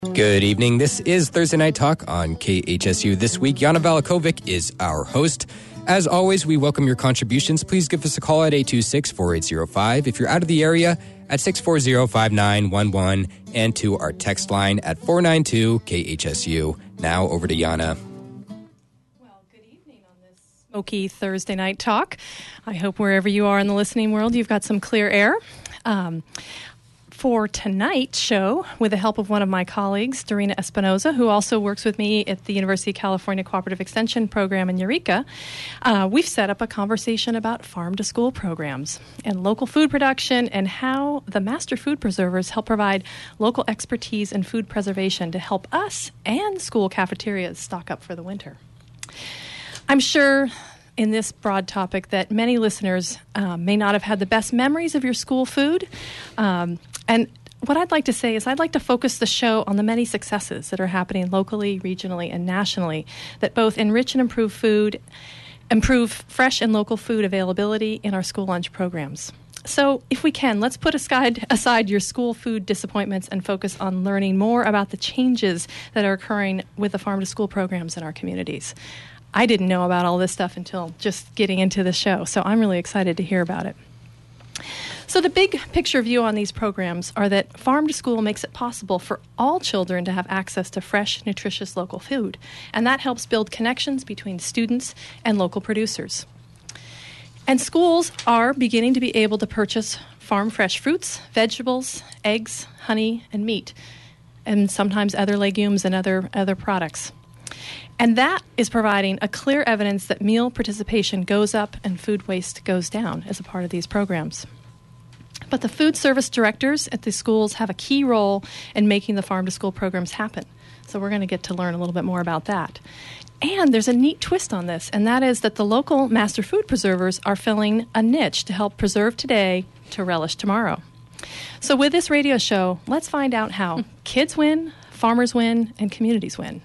Good evening. This is Thursday Night Talk on KHSU. This week, Yana Valakovic is our host. As always, we welcome your contributions. Please give us a call at 826-4805. If you're out of the area, at 640-5911, and to our text line at 492-KHSU. Now over to Yana. Well, good evening on this smoky Thursday Night Talk. I hope wherever you are in the listening world, you've got some clear air. For tonight's show, with the help of one of my colleagues, Dorina Espinoza, who also works with me at the University of California Cooperative Extension Program in Eureka, we've set up a conversation about farm-to-school programs and local food production and how the master food preservers help provide local expertise in food preservation to help us and school cafeterias stock up for the winter. I'm sure in this broad topic that many listeners may not have had the best memories of your school food. And what I'd like to say is I'd like to focus the show on the many successes that are happening locally, regionally, and nationally that both enrich and improve fresh and local food availability in our school lunch programs. So if we can, let's put aside your school food disappointments and focus on learning more about the changes that are occurring with the farm-to-school programs in our communities. I didn't know about all this stuff until just getting into the show, so I'm really excited to hear about it. So the big picture view on these programs are that Farm to School makes it possible for all children to have access to fresh, nutritious local food, and that helps build connections between students and local producers. And schools are beginning to be able to purchase farm fresh fruits, vegetables, eggs, honey, and meat, and sometimes other legumes and other products. And that is providing a clear evidence that meal participation goes up and food waste goes down as a part of these programs. But the food service directors at the schools have a key role in making the farm-to-school programs happen. So we're going to get to learn a little bit more about that. And there's a neat twist on this, and that is that the local master food preservers are filling a niche to help preserve today to relish tomorrow. So with this radio show, let's find out how kids win, farmers win, and communities win.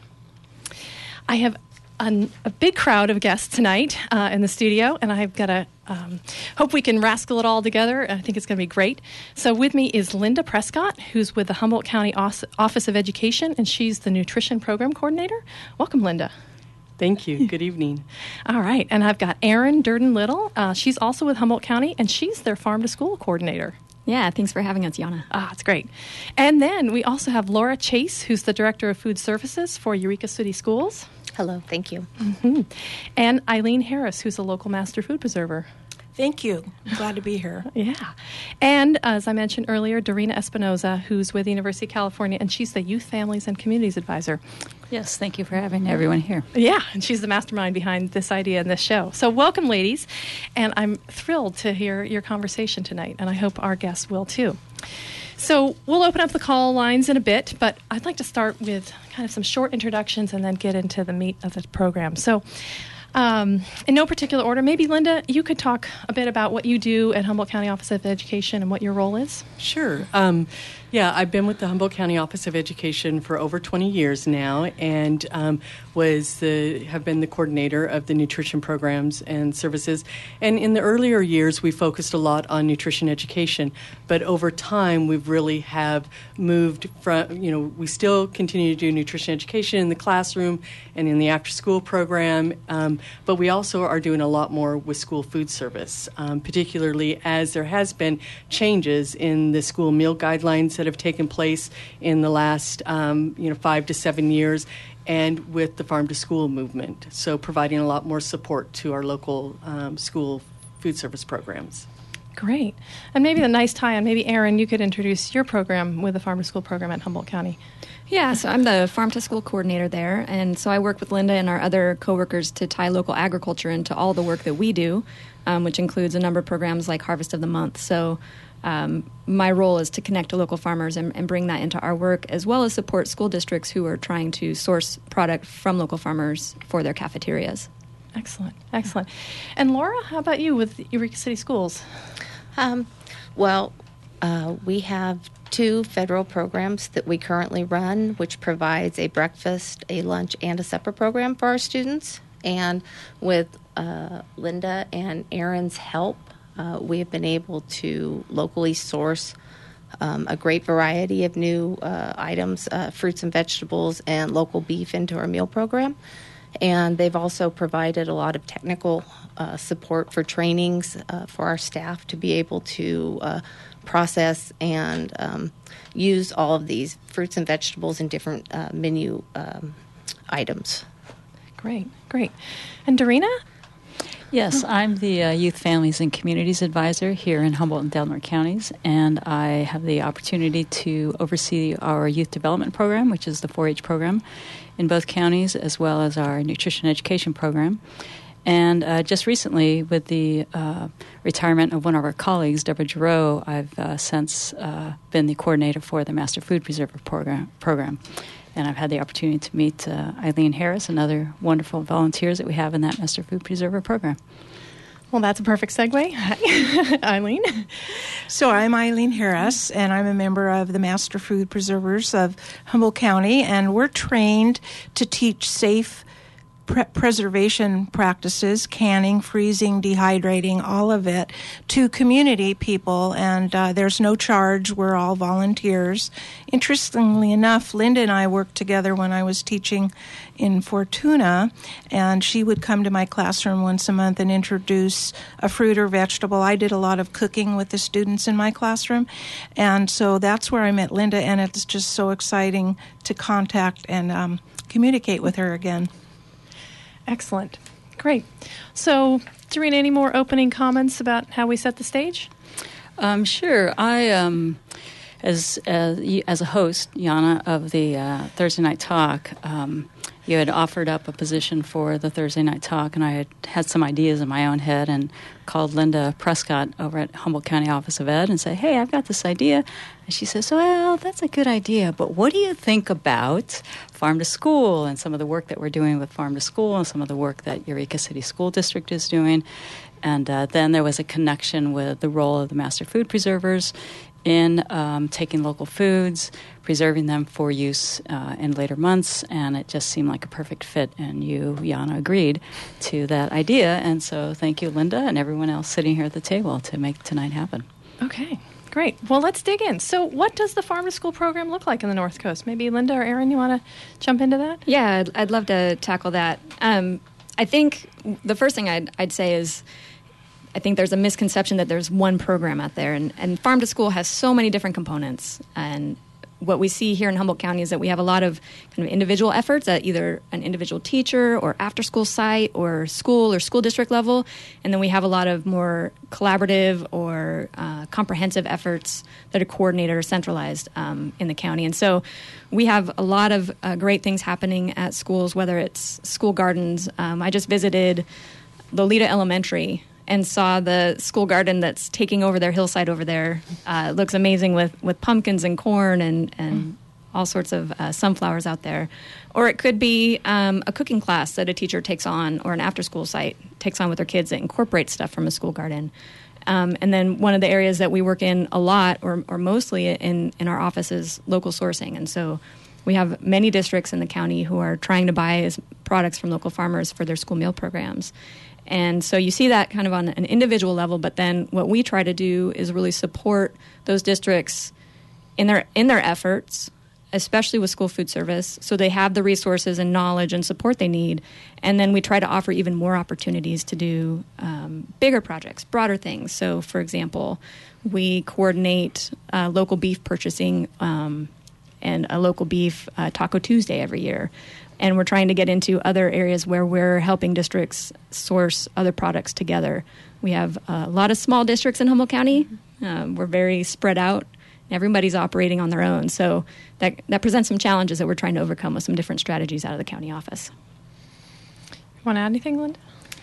I have a big crowd of guests tonight in the studio, and I've got to hope we can rascal it all together. I think it's going to be great. So with me is Linda Prescott, who's with the Humboldt County Office of Education, and she's the Nutrition Program Coordinator. Welcome, Linda. Thank you. Good evening. All right. And I've got Erin Durden-Little. She's also with Humboldt County, and she's their Farm to School Coordinator. Yeah, thanks for having us, Yana. It's great. And then we also have Laura Chase, who's the Director of Food Services for Eureka City Schools. Hello, thank you. Mm-hmm. And Eileen Harris, who's a local master food preserver. Thank you. I'm glad to be here. Yeah. And as I mentioned earlier, Dorina Espinoza, who's with the University of California, and she's the Youth, Families, and Communities Advisor. Yes, thank you for having everyone here. Yeah, and she's the mastermind behind this idea and this show. So welcome, ladies. And I'm thrilled to hear your conversation tonight, and I hope our guests will too. So we'll open up the call lines in a bit, but I'd like to start with kind of some short introductions and then get into the meat of the program. So in no particular order, maybe, Linda, you could talk a bit about what you do at Humboldt County Office of Education and what your role is. Sure. I've been with the Humboldt County Office of Education for over 20 years now, and have been the coordinator of the nutrition programs and services. And in the earlier years, we focused a lot on nutrition education, but over time, we've really have moved from, we still continue to do nutrition education in the classroom and in the after-school program, but we also are doing a lot more with school food service, particularly as there has been changes in the school meal guidelines that have taken place in the last 5 to 7 years, and with the farm to school movement. So providing a lot more support to our local school food service programs. Great. And maybe a nice tie-in, maybe Erin, you could introduce your program with the Farm to School program at Humboldt County. Yeah, so I'm the Farm to School coordinator there, and so I work with Linda and our other coworkers to tie local agriculture into all the work that we do, which includes a number of programs like Harvest of the Month. So my role is to connect to local farmers and bring that into our work, as well as support school districts who are trying to source product from local farmers for their cafeterias. Excellent, excellent. And Laura, how about you with Eureka City Schools? We have 2 federal programs that we currently run, which provides a breakfast, a lunch, and a supper program for our students. And with Linda and Erin's help, we have been able to locally source a great variety of new items, fruits and vegetables, and local beef into our meal program. And they've also provided a lot of technical support for trainings for our staff to be able to process and use all of these fruits and vegetables in different menu items. Great. And Darina? Yes, I'm the Youth, Families, and Communities Advisor here in Humboldt and Delaware counties, and I have the opportunity to oversee our youth development program, which is the 4-H program in both counties, as well as our nutrition education program. And just recently, with the retirement of one of our colleagues, Deborah Giroux, I've since been the coordinator for the Master Food Preserver program. And I've had the opportunity to meet Eileen Harris and other wonderful volunteers that we have in that Master Food Preserver program. Well, that's a perfect segue. Hi, Eileen. So I'm Eileen Harris, and I'm a member of the Master Food Preservers of Humboldt County, and we're trained to teach safe preservation practices, canning, freezing, dehydrating, all of it, to community people, and there's no charge. We're all volunteers. Interestingly enough, Linda and I worked together when I was teaching in Fortuna, and she would come to my classroom once a month and introduce a fruit or vegetable. I did a lot of cooking with the students in my classroom, and so that's where I met Linda, and it's just so exciting to contact and communicate with her again. Excellent. Great. So, Darina, any more opening comments about how we set the stage? Sure. I, as a host, Jana, of the Thursday Night Talk, you had offered up a position for the Thursday Night Talk, and I had some ideas in my own head and called Linda Prescott over at Humboldt County Office of Ed and said, hey, I've got this idea. And she says, well, that's a good idea, but what do you think about Farm to School and some of the work that we're doing with Farm to School and some of the work that Eureka City School District is doing? And then there was a connection with the role of the Master Food Preservers in taking local foods, preserving them for use in later months, and it just seemed like a perfect fit, and you, Jana, agreed to that idea, and so thank you, Linda, and everyone else sitting here at the table to make tonight happen. Okay, great. Well, let's dig in. So what does the Farm to School program look like in the North Coast? Maybe Linda or Erin, you want to jump into that? Yeah, I'd love to tackle that. I think the first thing I'd say is I think there's a misconception that there's one program out there, and Farm to School has so many different components. And what we see here in Humboldt County is that we have a lot of kind of individual efforts at either an individual teacher or after-school site or school district level, and then we have a lot of more collaborative or comprehensive efforts that are coordinated or centralized in the county. And so we have a lot of great things happening at schools, whether it's school gardens. I just visited Lolita Elementary and saw the school garden that's taking over their hillside over there. It looks amazing with pumpkins and corn and all sorts of sunflowers out there. Or it could be a cooking class that a teacher takes on, or an after-school site takes on with their kids that incorporates stuff from a school garden. And then one of the areas that we work in a lot, or mostly in our office, is local sourcing. And so we have many districts in the county who are trying to buy products from local farmers for their school meal programs. And so you see that kind of on an individual level, but then what we try to do is really support those districts in their efforts, especially with school food service, so they have the resources and knowledge and support they need. And then we try to offer even more opportunities to do bigger projects, broader things. So, for example, we coordinate local beef purchasing and a local beef Taco Tuesday every year. And we're trying to get into other areas where we're helping districts source other products together. We have a lot of small districts in Humboldt County. We're very spread out. Everybody's operating on their own. So that presents some challenges that we're trying to overcome with some different strategies out of the county office. Want to add anything, Linda?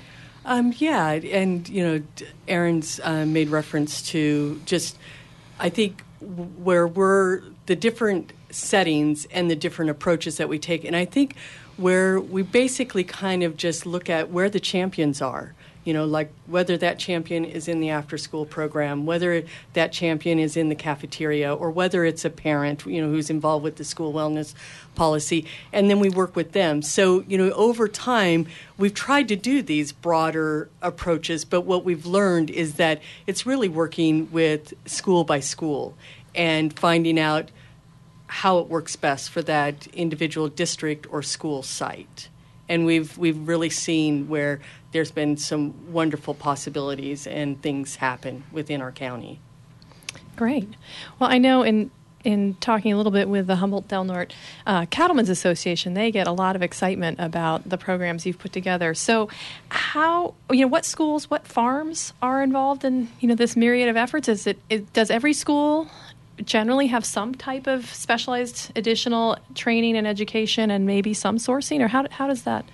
Yeah, and, Erin's made reference to just, I think, where we're the different settings and the different approaches that we take. And I think where we basically kind of just look at where the champions are, like whether that champion is in the after-school program, whether that champion is in the cafeteria, or whether it's a parent, who's involved with the school wellness policy, and then we work with them. So, over time, we've tried to do these broader approaches, but what we've learned is that it's really working with school by school. and finding out how it works best for that individual district or school site. And we've really seen where there's been some wonderful possibilities and things happen within our county. Great. Well, I know in talking a little bit with the Humboldt Del Norte Cattlemen's Association, they get a lot of excitement about the programs you've put together. So how, what schools, what farms are involved in, this myriad of efforts? Does every school generally have some type of specialized additional training and education and maybe some sourcing, or how does that?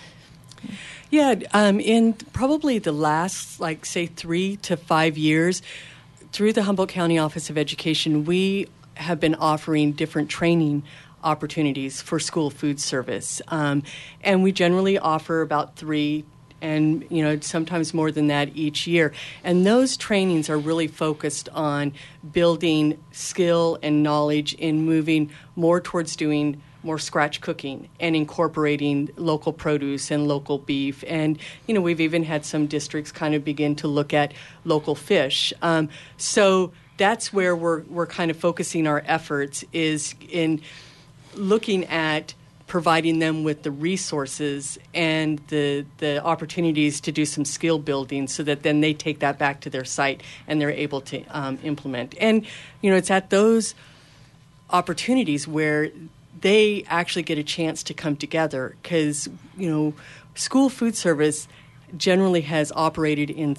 Yeah, in probably the last, say, 3 to 5 years, through the Humboldt County Office of Education, we have been offering different training opportunities for school food service. And we generally offer about 3 and sometimes more than that each year. And those trainings are really focused on building skill and knowledge in moving more towards doing more scratch cooking and incorporating local produce and local beef. And, we've even had some districts kind of begin to look at local fish. So that's where we're kind of focusing our efforts, is in looking at providing them with the resources and the opportunities to do some skill building, so that then they take that back to their site and they're able to implement. And, it's at those opportunities where they actually get a chance to come together, because, school food service generally has operated in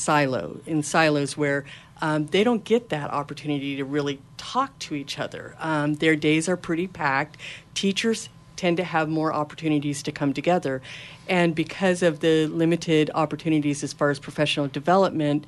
silos where they don't get that opportunity to really talk to each other. Their days are pretty packed. Teachers tend to have more opportunities to come together. And because of the limited opportunities as far as professional development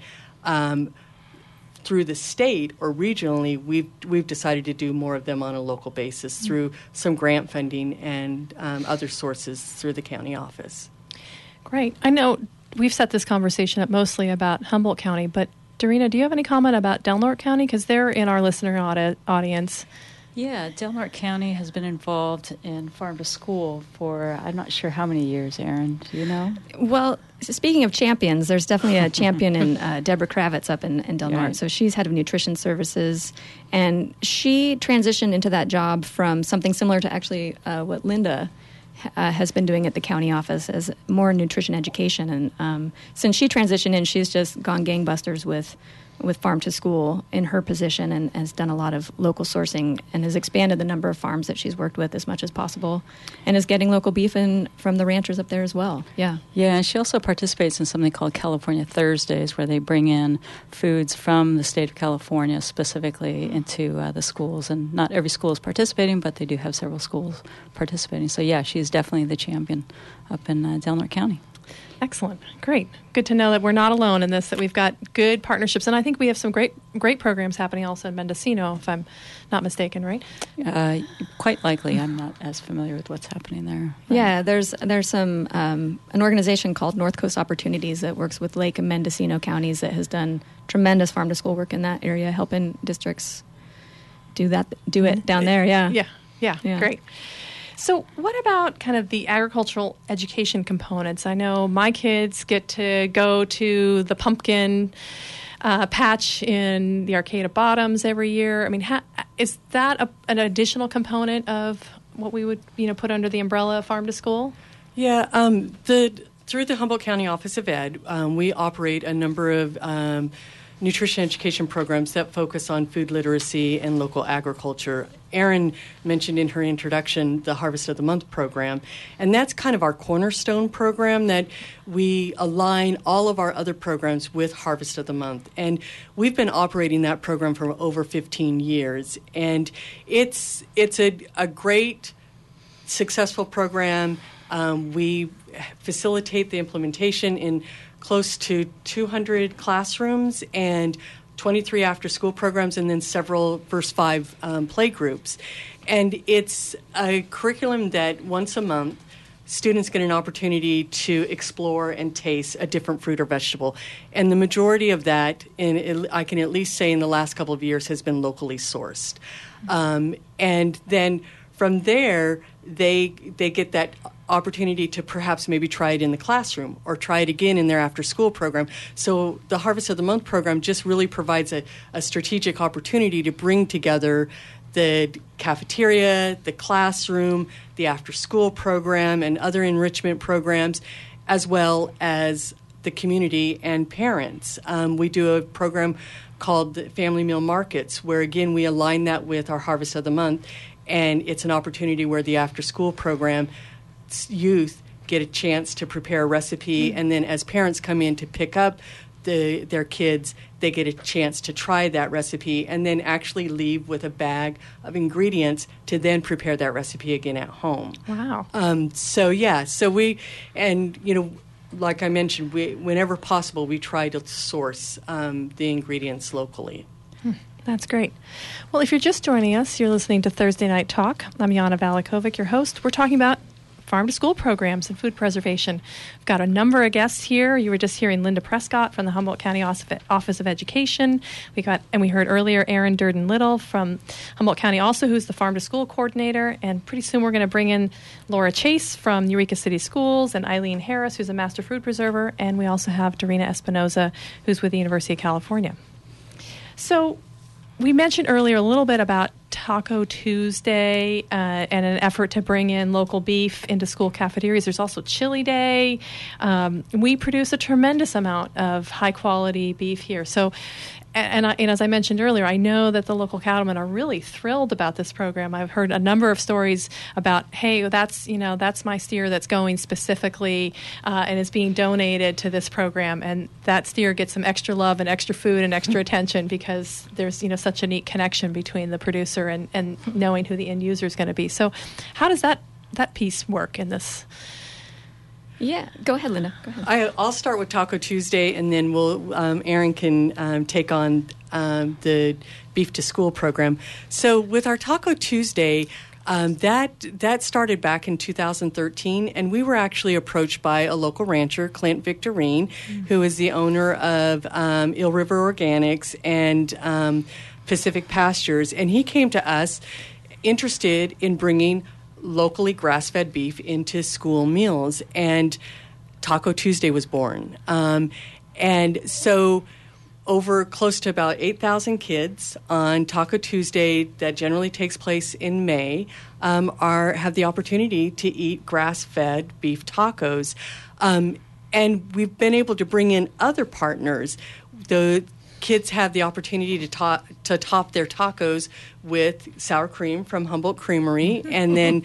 through the state or regionally, we've decided to do more of them on a local basis through some grant funding and other sources through the county office. Great. I know we've set this conversation up mostly about Humboldt County, but Dorena, do you have any comment about Del Norte County? Because they're in our listener audience. Yeah, Del Norte County has been involved in Farm to School for, I'm not sure how many years, Erin. Do you know? Well, speaking of champions, there's definitely a champion in Deborah Kravitz up in Del Norte. Right. So she's head of nutrition services, and she transitioned into that job from something similar to actually what Linda has been doing at the county office as more nutrition education. And since she transitioned in, she's just gone gangbusters with Farm to School in her position, and has done a lot of local sourcing and has expanded the number of farms that she's worked with as much as possible, and is getting local beef in from the ranchers up there as well. Yeah, and she also participates in something called California Thursdays, where they bring in foods from the state of California specifically into the schools. And not every school is participating, but they do have several schools participating. So yeah, she's definitely the champion up in Del Norte County. Excellent. Great. Good to know that we're not alone in this, that we've got good partnerships. And I think we have some great programs happening also in Mendocino, if I'm not mistaken, right? Quite likely. I'm not as familiar with what's happening there. Yeah, there's some an organization called North Coast Opportunities that works with Lake and Mendocino counties that has done tremendous farm to school work in that area, helping districts do it down there. Yeah. Great. So what about kind of the agricultural education components? I know my kids get to go to the pumpkin patch in the Arcata Bottoms every year. I mean, is that an additional component of what we would put under the umbrella of Farm to School? Yeah, through the Humboldt County Office of Ed, we operate a number of nutrition education programs that focus on food literacy and local agriculture. Erin mentioned in her introduction the Harvest of the Month program, and that's kind of our cornerstone program that we align all of our other programs with Harvest of the Month. And we've been operating that program for over 15 years, and it's a great, successful program. We facilitate the implementation in close to 200 classrooms and 23 after-school programs, and then several first 5 play groups. And it's a curriculum that once a month, students get an opportunity to explore and taste a different fruit or vegetable. And the majority of that, and I can at least say in the last couple of years, has been locally sourced. And then from there, they get that opportunity to perhaps maybe try it in the classroom or try it again in their after-school program. So the Harvest of the Month program just really provides a strategic opportunity to bring together the cafeteria, the classroom, the after-school program, and other enrichment programs, as well as the community and parents. We do a program called the Family Meal Markets, where, again, we align that with our Harvest of the Month, and it's an opportunity where the after-school program youth get a chance to prepare a recipe, and then as parents come in to pick up their kids, they get a chance to try that recipe and then actually leave with a bag of ingredients to then prepare that recipe again at home. Wow. So we, and like I mentioned, whenever possible, we try to source the ingredients locally. That's great. Well, if you're just joining us, you're listening to Thursday Night Talk. I'm Jana Valakovic, your host. We're talking about farm-to-school programs and food preservation. We've got a number of guests here. You were just hearing Linda Prescott from the Humboldt County Office of Education. We heard earlier Aaron Durden-Little from Humboldt County also, who's the farm-to-school coordinator. And pretty soon we're going to bring in Laura Chase from Eureka City Schools and Eileen Harris, who's a master food preserver. And we also have Dorina Espinoza, who's with the University of California. So we mentioned earlier a little bit about Taco Tuesday and an effort to bring in local beef into school cafeterias. There's also Chili Day. We produce a tremendous amount of high-quality beef here. So, and as I mentioned earlier, I know that the local cattlemen are really thrilled about this program. I've heard a number of stories about, hey, that's my steer that's going specifically and is being donated to this program, and that steer gets some extra love and extra food and extra attention because there's such a neat connection between the producer and knowing who the end user is going to be. So, how does that piece work in this? Yeah, go ahead, Linda. Go ahead. I'll start with Taco Tuesday, and then Aaron can take on the Beef to School program. So with our Taco Tuesday, that started back in 2013, and we were actually approached by a local rancher, Clint Victorine, who is the owner of Eel River Organics and Pacific Pastures, and he came to us interested in bringing locally grass-fed beef into school meals, and Taco Tuesday was born. And so over close to about 8,000 kids on Taco Tuesday, that generally takes place in May, have the opportunity to eat grass-fed beef tacos. And we've been able to bring in other partners. The kids have the opportunity to top their tacos with sour cream from Humboldt Creamery. And then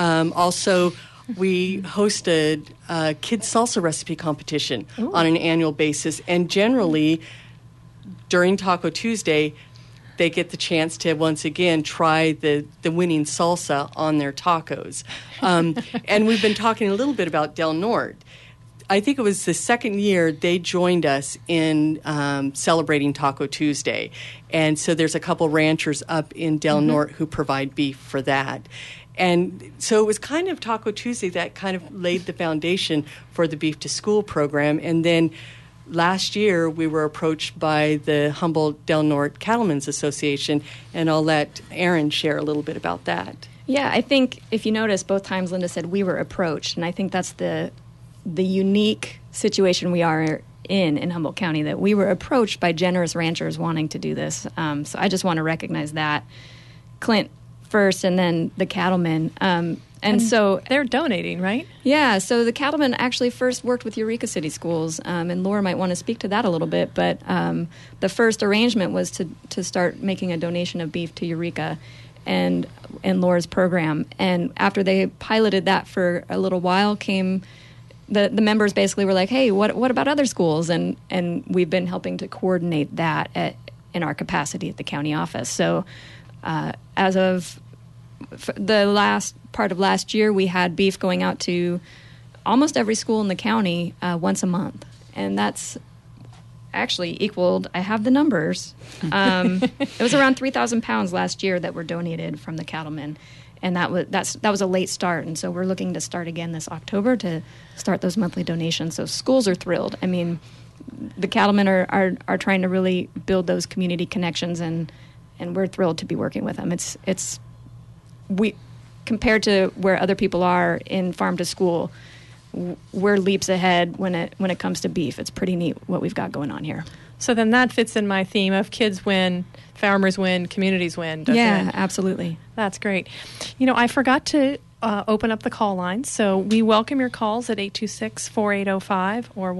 also we hosted a kids salsa recipe competition on an annual basis. And generally, during Taco Tuesday, they get the chance to once again try the winning salsa on their tacos. And we've been talking a little bit about Del Norte. I think it was the second year they joined us in celebrating Taco Tuesday. And so there's a couple ranchers up in Del Norte who provide beef for that. And so it was kind of Taco Tuesday that kind of laid the foundation for the Beef to School program. And then last year we were approached by the Humboldt Del Norte Cattlemen's Association, and I'll let Aaron share a little bit about that. Yeah, I think if you notice, both times Linda said we were approached, and I think that's the unique situation we are in Humboldt County, that we were approached by generous ranchers wanting to do this. So I just want to recognize that. Clint first, and then the cattlemen. And so they're donating, right? Yeah, so the cattlemen actually first worked with Eureka City Schools, and Laura might want to speak to that a little bit, but the first arrangement was to start making a donation of beef to Eureka and Laura's program. And after they piloted that for a little while, the members basically were like, hey, what about other schools? And we've been helping to coordinate that in our capacity at the county office. So as of the last part of last year, we had beef going out to almost every school in the county once a month. And that's actually equaled, I have the numbers, it was around 3,000 pounds last year that were donated from the cattlemen. And that was a late start, and so we're looking to start again this October to start those monthly donations. So schools are thrilled. I mean, the cattlemen are trying to really build those community connections, and we're thrilled to be working with them. compared to where other people are in farm to school, we're leaps ahead when it comes to beef. It's pretty neat what we've got going on here. So then that fits in my theme of kids win, farmers win, communities win, doesn't Yeah, it? absolutely. That's great. I forgot to open up the call line, so we welcome your calls at 826-4805 or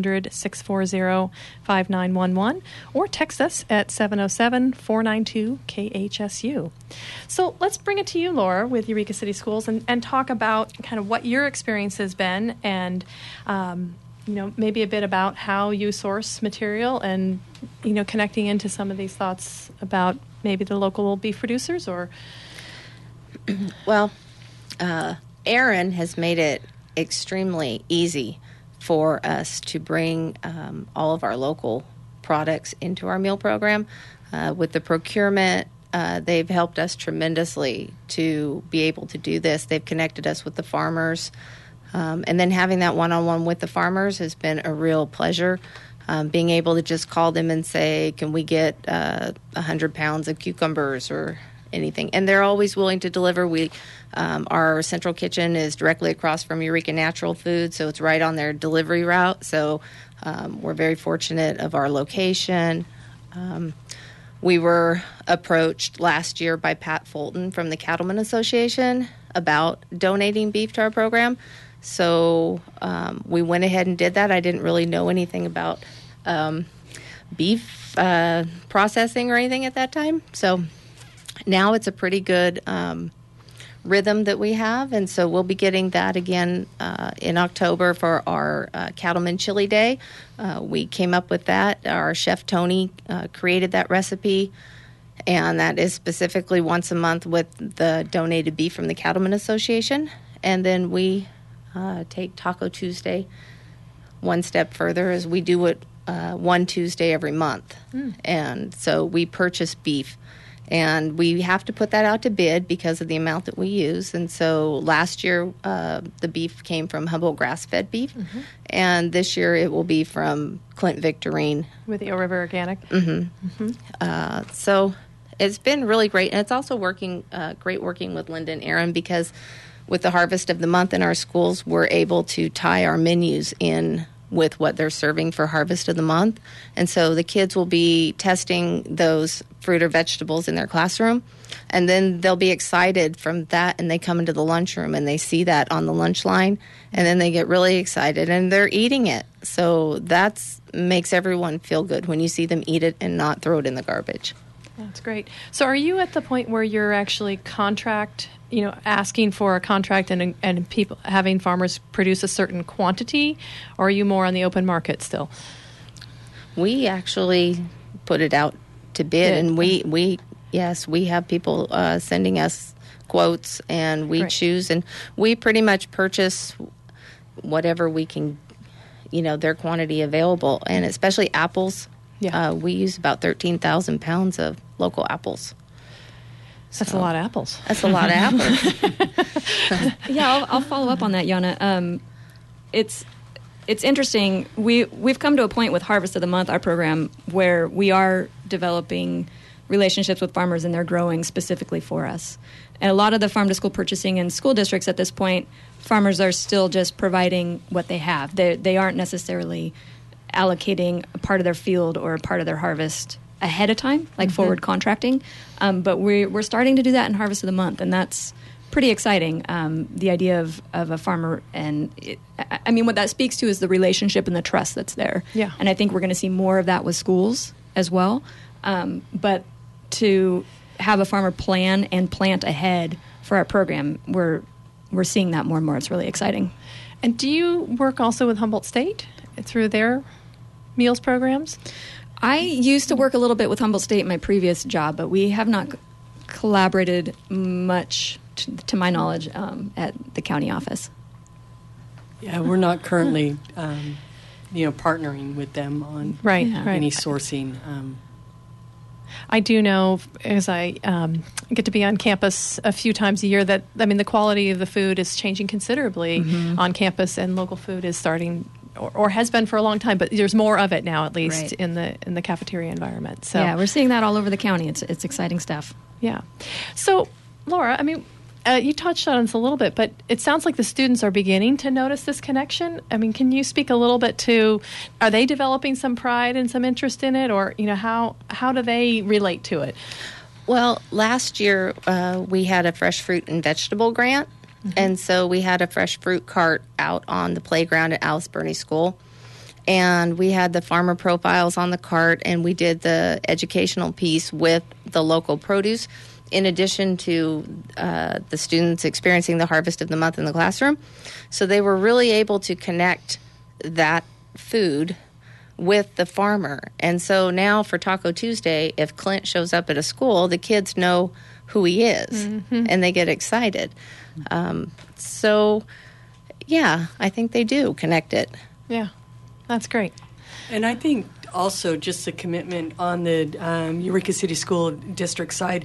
1-800-640-5911, or text us at 707-492-KHSU. So let's bring it to you, Laura, with Eureka City Schools, and talk about kind of what your experience has been, and maybe a bit about how you source material, and connecting into some of these thoughts about maybe the local beef producers. Or Well, Aaron has made it extremely easy for us to bring all of our local products into our meal program. With the procurement, they've helped us tremendously to be able to do this. They've connected us with the farmers. And then having that one-on-one with the farmers has been a real pleasure. Being able to just call them and say, can we get 100 pounds of cucumbers or anything? And they're always willing to deliver. Our central kitchen is directly across from Eureka Natural Food, so it's right on their delivery route. So we're very fortunate of our location. We were approached last year by Pat Fulton from the Cattlemen Association about donating beef to our program. So we went ahead and did that. I didn't really know anything about beef processing or anything at that time. So now it's a pretty good rhythm that we have. And so we'll be getting that again in October for our Cattleman Chili Day. We came up with that. Our chef, Tony, created that recipe. And that is specifically once a month with the donated beef from the Cattlemen Association. And then we take Taco Tuesday one step further, as we do it one Tuesday every month. And so we purchase beef. And we have to put that out to bid because of the amount that we use. And so last year, the beef came from Humboldt grass-fed beef. Mm-hmm. And this year it will be from Clint Victorine. With the Eel River Organic. Mm-hmm. Mm-hmm. So it's been really great. And it's also great working with Linda and Aaron, because with the Harvest of the Month in our schools, we're able to tie our menus in with what they're serving for Harvest of the Month. And so the kids will be testing those fruit or vegetables in their classroom, and then they'll be excited from that, and they come into the lunchroom and they see that on the lunch line, and then they get really excited and they're eating it. So that makes everyone feel good when you see them eat it and not throw it in the garbage. That's great. So are you at the point where you're actually asking for a contract and people having farmers produce a certain quantity, or are you more on the open market still? We actually put it out to bid, and we have people sending us quotes, and we choose, and we pretty much purchase whatever we can, their quantity available, and especially apples. Yeah. We use about 13,000 pounds of local apples. That's a lot of apples. That's a lot of apples. Yeah, I'll follow up on that, Yana. It's interesting. We've come to a point with Harvest of the Month, our program, where we are developing relationships with farmers, and they're growing specifically for us. And a lot of the farm-to-school purchasing in school districts at this point, farmers are still just providing what they have. They aren't necessarily allocating a part of their field or a part of their harvest ahead of time, like forward contracting. But we're starting to do that in Harvest of the Month, and that's pretty exciting. The idea of a farmer, and what that speaks to is the relationship and the trust that's there. Yeah. And I think we're going to see more of that with schools as well. But to have a farmer plan and plant ahead for our program, we're seeing that more and more. It's really exciting. And do you work also with Humboldt State through their meals programs? I used to work a little bit with Humboldt State in my previous job, but we have not collaborated much, to my knowledge, at the county office. Yeah, we're not currently, partnering with them on any sourcing. I do know, as I get to be on campus a few times a year, that the quality of the food is changing considerably on campus, and local food is starting, or has been for a long time, but there's more of it now, at least in the cafeteria environment. So yeah, we're seeing that all over the county. It's exciting stuff. Yeah. So, Laura, You touched on this a little bit, but it sounds like the students are beginning to notice this connection. I mean, can you speak a little bit to, are they developing some pride and some interest in it, or how do they relate to it? Well, last year we had a fresh fruit and vegetable grant, and so we had a fresh fruit cart out on the playground at Alice Burney School, and we had the farmer profiles on the cart, and we did the educational piece with the local produce, in addition to the students experiencing the harvest of the month in the classroom. So they were really able to connect that food with the farmer. And so now for Taco Tuesday, if Clint shows up at a school, the kids know who he is, and they get excited. So, yeah, I think they do connect it. Yeah, that's great. And I think also just the commitment on the Eureka City School District side,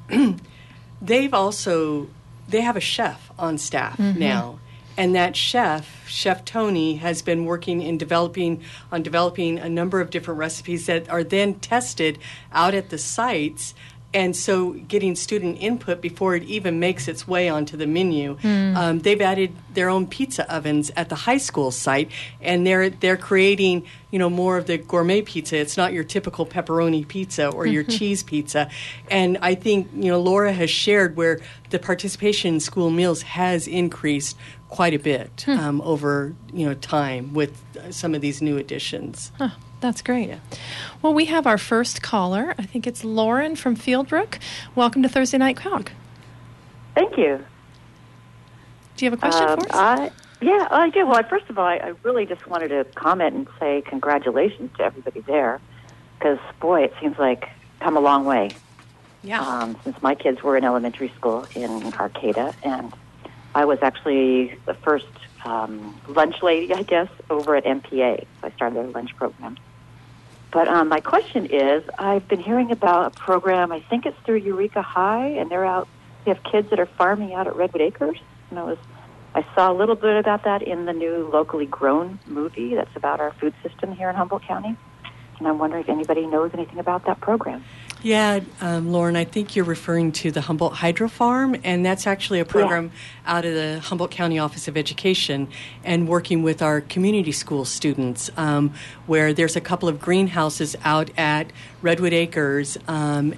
they have a chef on staff now. And that Chef Tony, has been working in developing a number of different recipes that are then tested out at the sites. And so getting student input before it even makes its way onto the menu. They've added their own pizza ovens at the high school site, and they're creating, more of the gourmet pizza. It's not your typical pepperoni pizza or your cheese pizza. And I think, Laura has shared where the participation in school meals has increased quite a bit over, time with some of these new additions. Huh. That's great. Yeah. Well, we have our first caller. I think it's Lauren from Fieldbrook. Welcome to Thursday Night Talk. Thank you. Do you have a question for us? Yeah, I do. Well, first of all, I really just wanted to comment and say congratulations to everybody there, because, boy, it seems like come a long way. Yeah. Since my kids were in elementary school in Arcata, and I was actually the first lunch lady, I guess, over at MPA. So I started their lunch program. But my question is, I've been hearing about a program, I think it's through Eureka High, and they have kids that are farming out at Redwood Acres. And I saw a little bit about that in the new Locally Grown movie that's about our food system here in Humboldt County. And I'm wondering if anybody knows anything about that program. Yeah, Lauren, I think you're referring to the Humboldt Hydro Farm, and that's actually a program out of the Humboldt County Office of Education and working with our community school students, where there's a couple of greenhouses out at Redwood Acres, and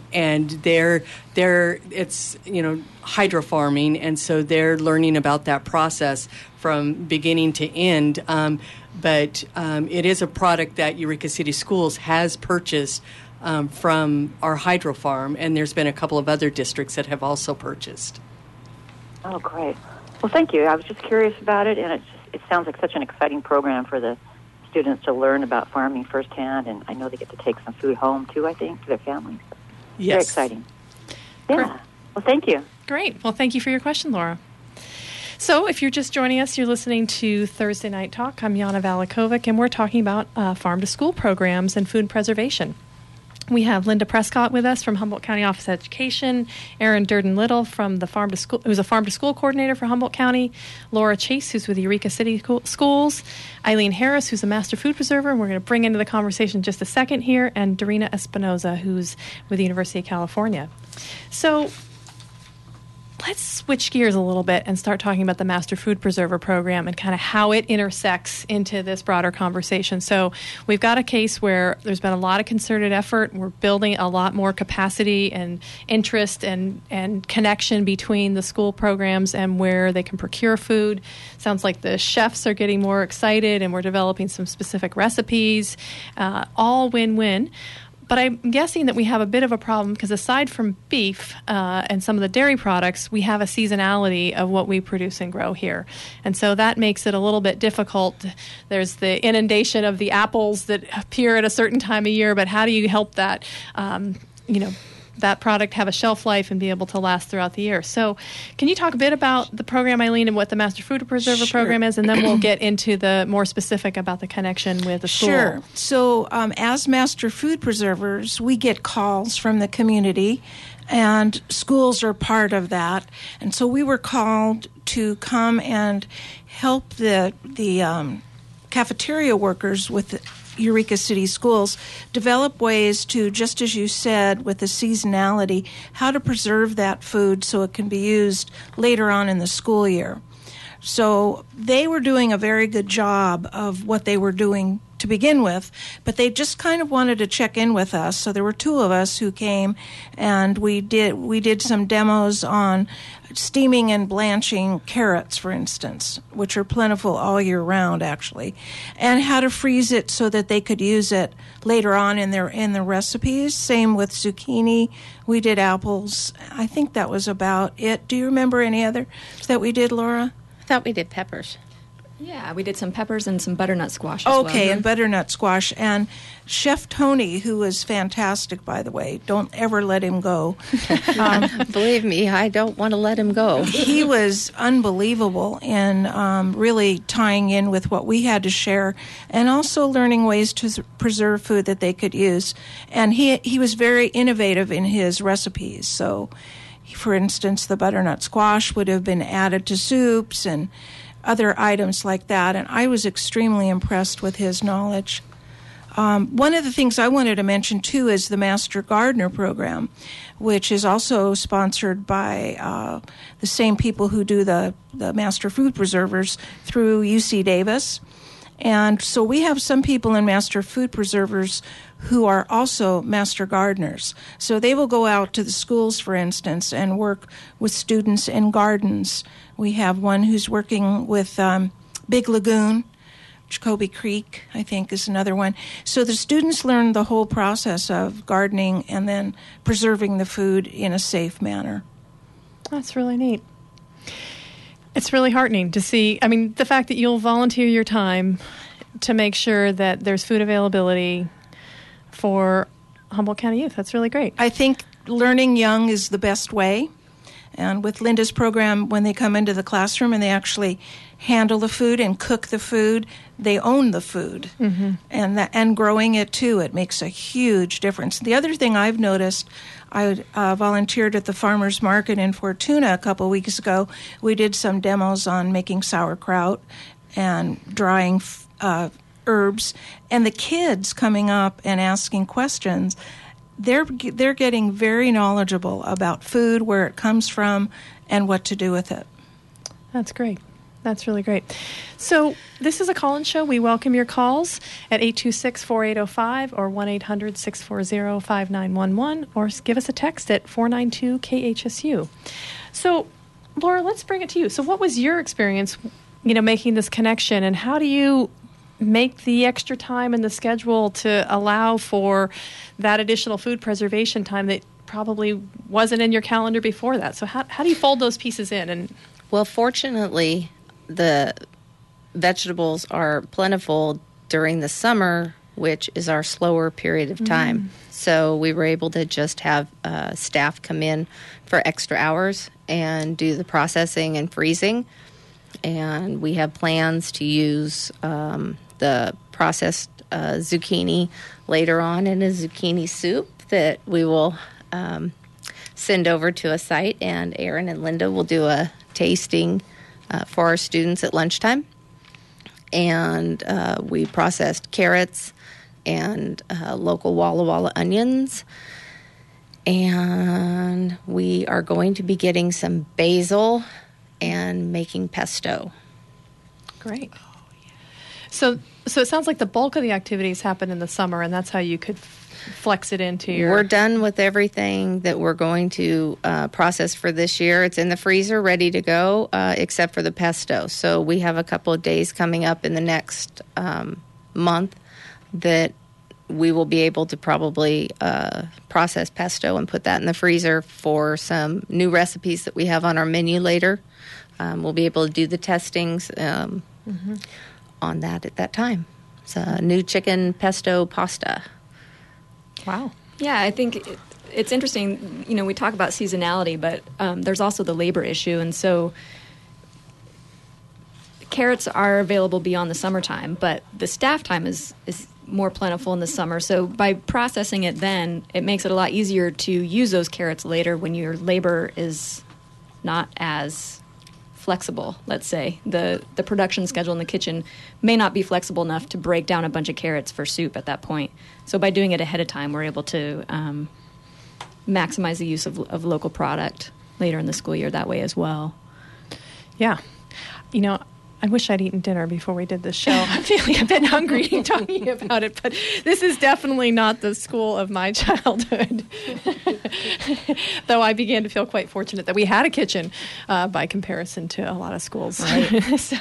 it's hydro farming, and so they're learning about that process from beginning to end. But it is a product that Eureka City Schools has purchased from our hydro farm, and there's been a couple of other districts that have also purchased. Oh, great. Well, thank you. I was just curious about it, and it sounds like such an exciting program for the students to learn about farming firsthand, and I know they get to take some food home, too, I think, to their families. Yes. Very exciting. Yeah. Great. Well, thank you. Great. Well, thank you for your question, Laura. So if you're just joining us, you're listening to Thursday Night Talk. I'm Jana Valakovic, and we're talking about farm-to-school programs and food preservation. We have Linda Prescott with us from Humboldt County Office of Education, Aaron Durden-Little from the Farm to School, who's a Farm to School coordinator for Humboldt County, Laura Chase, who's with Eureka City Schools, Eileen Harris, who's a master food preserver, and we're going to bring into the conversation just a second here, and Dorina Espinoza, who's with the University of California. So let's switch gears a little bit and start talking about the Master Food Preserver program and kind of how it intersects into this broader conversation. So we've got a case where there's been a lot of concerted effort. We're building a lot more capacity and interest and connection between the school programs and where they can procure food. Sounds like the chefs are getting more excited and we're developing some specific recipes. All win-win. But I'm guessing that we have a bit of a problem because aside from beef and some of the dairy products, we have a seasonality of what we produce and grow here. And so that makes it a little bit difficult. There's the inundation of the apples that appear at a certain time of year, but how do you help that, that product have a shelf life and be able to last throughout the year? So can you talk a bit about the program, Eileen, and what the Master Food Preserver program is, and then we'll get into the more specific about the connection with the school. Sure. So as Master Food Preservers, we get calls from the community, and schools are part of that. And so we were called to come and help the cafeteria workers with Eureka City Schools, develop ways to, just as you said, with the seasonality, how to preserve that food so it can be used later on in the school year. So they were doing a very good job of what they were doing to begin with, but they just kind of wanted to check in with us. So there were two of us who came, and we did some demos on steaming and blanching carrots, for instance, which are plentiful all year round, actually, and how to freeze it so that they could use it later on in the recipes. Same with zucchini. We did apples. I think that was about it. Do you remember any other that we did, Laura? I thought we did peppers. Yeah, we did some peppers and some butternut squash as well. Okay, and butternut squash. And Chef Tony, who was fantastic, by the way, don't ever let him go. Believe me, I don't want to let him go. He was unbelievable in really tying in with what we had to share, and also learning ways to preserve food that they could use. And he was very innovative in his recipes. So, for instance, the butternut squash would have been added to soups and other items like that, and I was extremely impressed with his knowledge. One of the things I wanted to mention, too, is the Master Gardener program, which is also sponsored by the same people who do the Master Food Preservers through UC Davis. And so we have some people in Master Food Preservers who are also Master Gardeners. So they will go out to the schools, for instance, and work with students in gardens. We have one who's working with Big Lagoon. Jacoby Creek, I think, is another one. So the students learn the whole process of gardening and then preserving the food in a safe manner. That's really neat. It's really heartening to see. I mean, the fact that you'll volunteer your time to make sure that there's food availability for Humboldt County youth. That's really great. I think learning young is the best way. And with Linda's program, when they come into the classroom and they actually handle the food and cook the food, they own the food. Mm-hmm. And growing it, too, it makes a huge difference. The other thing I've noticed, I volunteered at the Farmers Market in Fortuna a couple weeks ago. We did some demos on making sauerkraut and drying herbs. And the kids coming up and asking questions, they're getting very knowledgeable about food, where it comes from, and what to do with it. That's great. That's really great. So this is a call-in show. We welcome your calls at 826-4805 or 1-800-640-5911, or give us a text at 492-KHSU. So, Laura, let's bring it to you. So what was your experience, making this connection, and how do you make the extra time in the schedule to allow for that additional food preservation time that probably wasn't in your calendar before that? So how do you fold those pieces in? Well, fortunately, the vegetables are plentiful during the summer, which is our slower period of time. So we were able to just have staff come in for extra hours and do the processing and freezing. And we have plans to use the processed zucchini later on in a zucchini soup that we will send over to a site, and Aaron and Linda will do a tasting for our students at lunchtime. And we processed carrots and local Walla Walla onions. And we are going to be getting some basil and making pesto. Great. So it sounds like the bulk of the activities happen in the summer, and that's how you could flex it into your... We're done with everything that we're going to process for this year. It's in the freezer, ready to go, except for the pesto. So we have a couple of days coming up in the next month that we will be able to probably process pesto and put that in the freezer for some new recipes that we have on our menu later. We'll be able to do the testings on that at that time. It's a new chicken pesto pasta. Wow. Yeah, I think it's interesting. We talk about seasonality, but there's also the labor issue. And so carrots are available beyond the summertime, but the staff time is more plentiful in the summer. So by processing it then, it makes it a lot easier to use those carrots later when your labor is not as flexible. Let's say the production schedule in the kitchen may not be flexible enough to break down a bunch of carrots for soup at that point. So by doing it ahead of time, we're able to maximize the use of local product later in the school year that way as well. Yeah. I wish I'd eaten dinner before we did this show. I'm feeling a bit hungry talking about it, but this is definitely not the school of my childhood. Though I began to feel quite fortunate that we had a kitchen by comparison to a lot of schools. Right. So,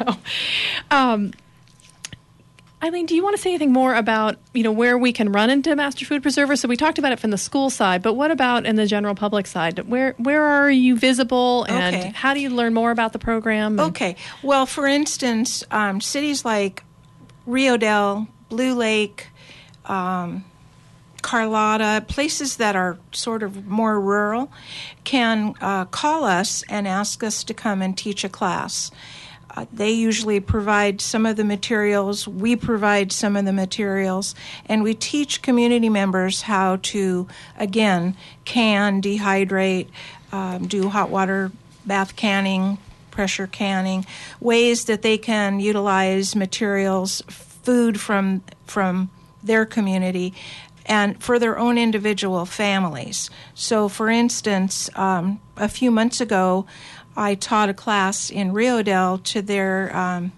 Eileen, do you want to say anything more about, where we can run into Master Food Preserver? So we talked about it from the school side, but what about in the general public side? Where are you visible, and how do you learn more about the program? Okay. Well, for instance, cities like Rio Dell, Blue Lake, Carlotta, places that are sort of more rural, can call us and ask us to come and teach a class. They usually provide some of the materials. We provide some of the materials. And we teach community members how to, again, can, dehydrate, do hot water bath canning, pressure canning, ways that they can utilize materials, food from their community, and for their own individual families. So, for instance, a few months ago, I taught a class in Rio Dell to their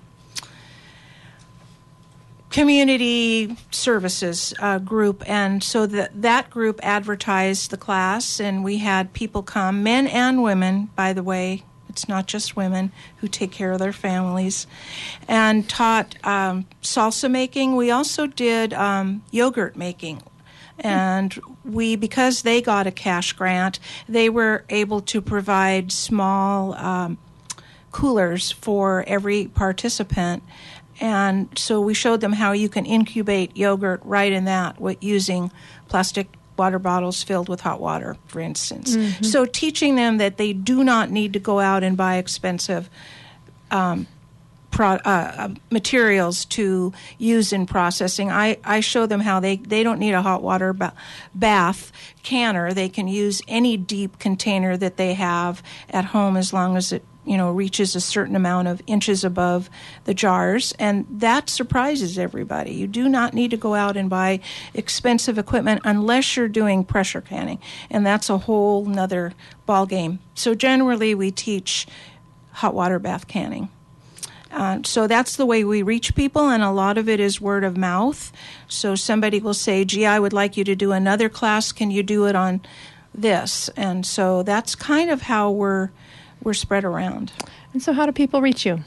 community services group, and so that group advertised the class, and we had people come, men and women, by the way. It's not just women who take care of their families, and taught salsa making. We also did yogurt making. And because they got a cash grant, they were able to provide small coolers for every participant. And so we showed them how you can incubate yogurt right in that using plastic water bottles filled with hot water, for instance. Mm-hmm. So teaching them that they do not need to go out and buy expensive materials to use in processing. I show them how they don't need a hot water bath canner. They can use any deep container that they have at home as long as it reaches a certain amount of inches above the jars, and that surprises everybody. You do not need to go out and buy expensive equipment unless you're doing pressure canning, and that's a whole nother ball game. So generally we teach hot water bath canning. So that's the way we reach people, and a lot of it is word of mouth. So somebody will say, gee, I would like you to do another class. Can you do it on this? And so that's kind of how we're spread around. And so how do people reach you?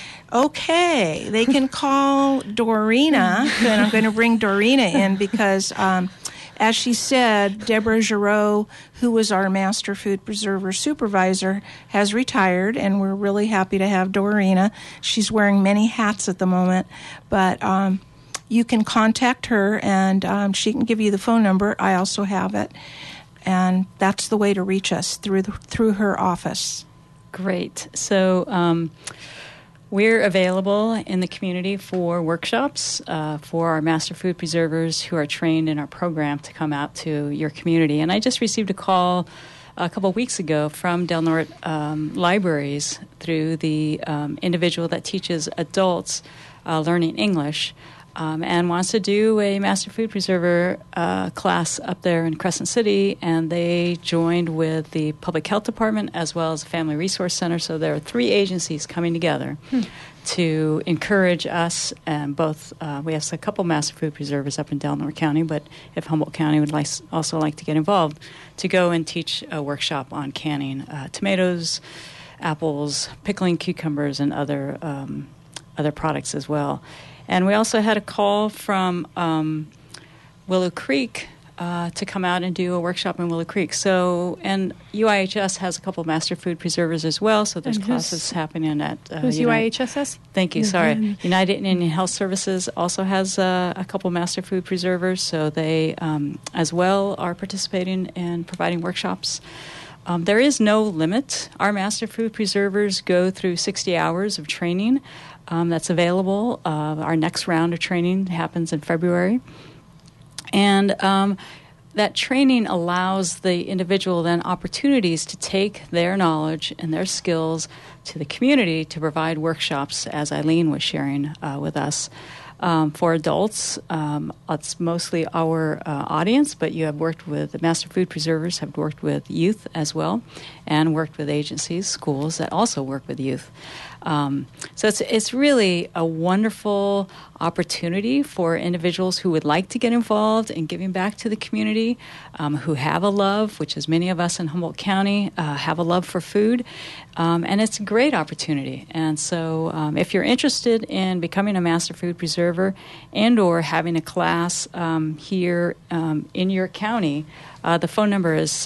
Okay, they can call Dorina, and I'm going to bring Dorina in because, as she said, Deborah Giroux, who was our Master Food Preserver supervisor, has retired, and we're really happy to have Dorina. She's wearing many hats at the moment, but you can contact her, and she can give you the phone number. I also have it, and that's the way to reach us, through her office. Great. So we're available in the community for workshops for our Master Food Preservers who are trained in our program to come out to your community. And I just received a call a couple of weeks ago from Del Norte Libraries through the individual that teaches adults learning English and wants to do a Master Food Preserver class up there in Crescent City, and they joined with the Public Health Department as well as the Family Resource Center. So there are 3 agencies coming together to encourage us, and both we have a couple Master Food Preservers up in Del Norte County, but if Humboldt County would also like to get involved, to go and teach a workshop on canning tomatoes, apples, pickling cucumbers, and other products as well. And we also had a call from Willow Creek to come out and do a workshop in Willow Creek. So, and UIHS has a couple Master Food Preservers as well, so there's classes happening at... Who's UIHSS? Thank you, sorry. United Indian Health Services also has a couple Master Food Preservers, so they as well are participating in providing workshops. There is no limit. Our Master Food Preservers go through 60 hours of training that's available. Our next round of training happens in February. And that training allows the individual then opportunities to take their knowledge and their skills to the community to provide workshops, as Eileen was sharing with us. For adults, it's mostly our audience, but you have worked with the Master Food Preservers, have worked with youth as well, and worked with agencies, schools that also work with youth. So it's really a wonderful opportunity for individuals who would like to get involved in giving back to the community, who have a love, which is many of us in Humboldt County have a love for food, and it's a great opportunity. And so if you're interested in becoming a Master Food Preserver and or having a class here in your county, the phone number is